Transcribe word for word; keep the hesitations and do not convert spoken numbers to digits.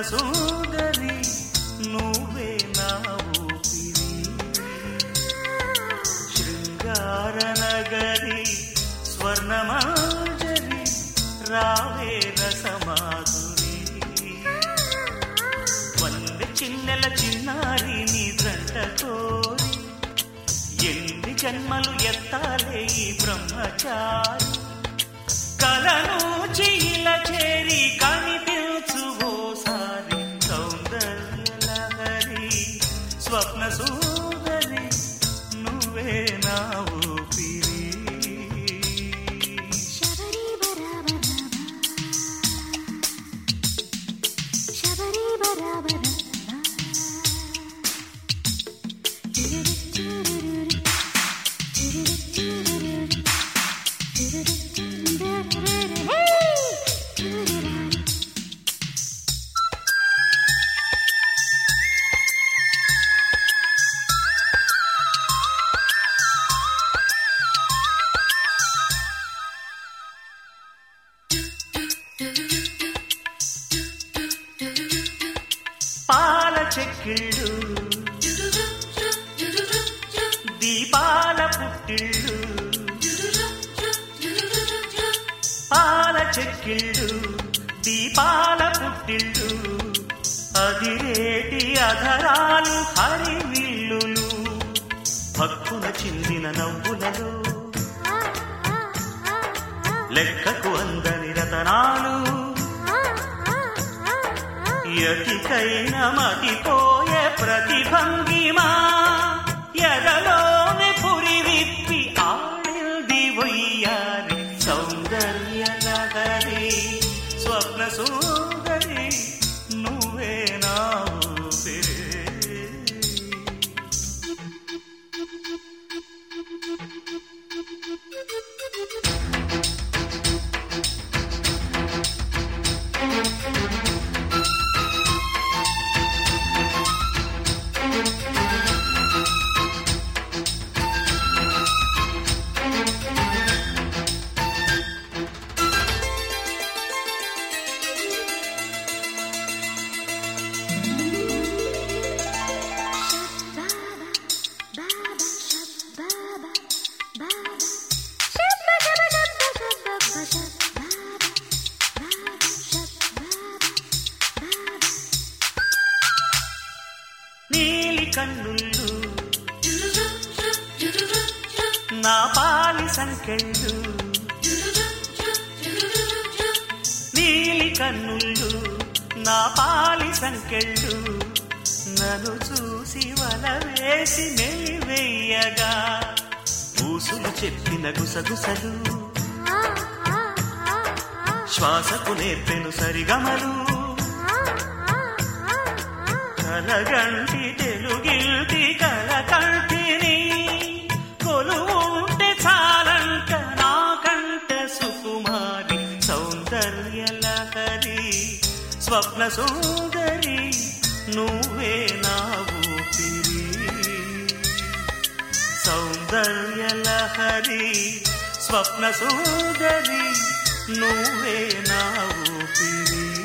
సుందరి నువ్వే నా ఊపిరి శృంగార నగరి స్వర్ణమాజరి రావే రసమాధురి వందె చిన్నెల చిన్నారి నీ దంట కోరి ఎన్ని జన్మలు ఎత్తాలే ఈ బ్రహ్మచారి కలను చీల చేరి కనిపించు ఓసారి సౌందర్య లహరి స్వప్న సుందరి నువ్వే నా ఊపిరి పాల చెక్కిళ్ళు దీపాల పుట్టిళ్ళు పాల చెక్కిళ్ళు దీపాల పుట్టిళ్ళు అదిరేటి అధరాలు హరివిల్లులు భక్కున చిందిన నవ్వులలో లెక్కకు అందని రతనాలు యతికైన మతిపోయే ప్రతిభంగిమా ఎదలోని పురి విప్పి ఆడింది వయ్యారి సౌందర్య లహరి స్వప్న సుందరి నువ్వే నా ఊపిరి నీలి కన్నుళ్ళు నా పాలి సంకెళ్ళు నీలి కన్నుళ్ళు నా పాలి సంకెళ్ళు నన్ను చూసి వల వేసి మెలివెయ్యగా ఊసులు చెప్పిన గుసగుసలు శ్వాసకు నేర్పెను సరిగమలు కలగంటి తెలుగిల్తి కలకంటిని కొలువుంటే చాలంట నాకంట సుకుమారి సౌందర్య లహరి స్వప్న సుందరి నువ్వే నా ఊపిరి సౌందర్య లహరి స్వప్న సుందరి నువ్వే నా ఊపిరి